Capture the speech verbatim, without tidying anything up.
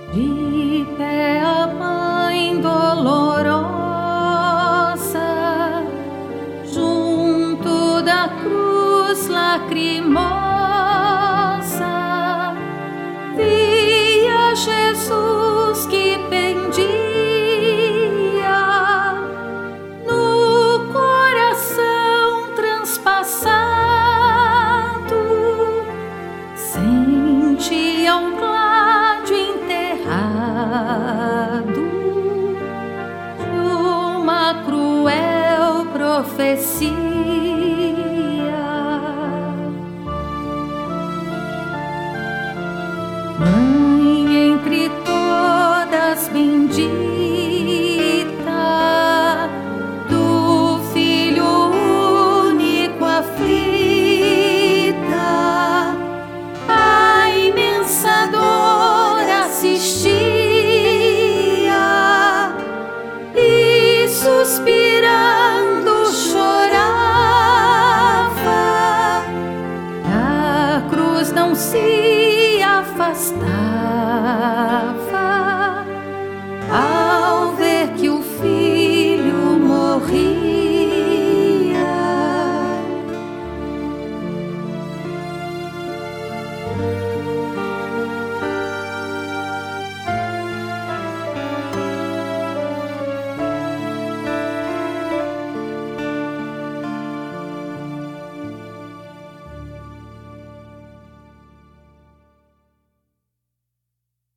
De pé a mãe dolorosa, junto da cruz lacrimosa, via Jesus que pendia no coração transpassado, sentia um gládio enterrado de uma cruel profecia. Mãe entre todas bendita, do Filho único aflita, a imensa dor assistia e suspirando chorava, da cruz não se afastava.